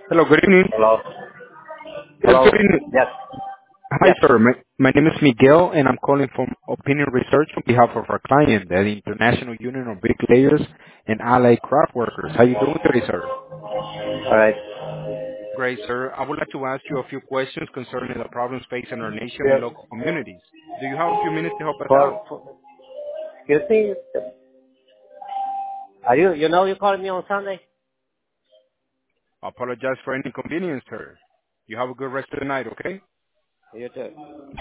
Hello, good evening. Hello. Yes, good Hello. evening. Yes. Hi, Yes. sir. My name is Miguel, and I'm calling from Opinion Research on behalf of our client, the International Union of Bricklayers and Allied Craft Workers. How you doing today, sir? All right. Great, sir. I would like to ask you a few questions concerning the problems facing our nation and Yes. local communities. Do you have a few minutes to help us out? For excuse me. Are you calling me on Sunday? I apologize for any inconvenience, sir. You have a good rest of the night, okay? You too.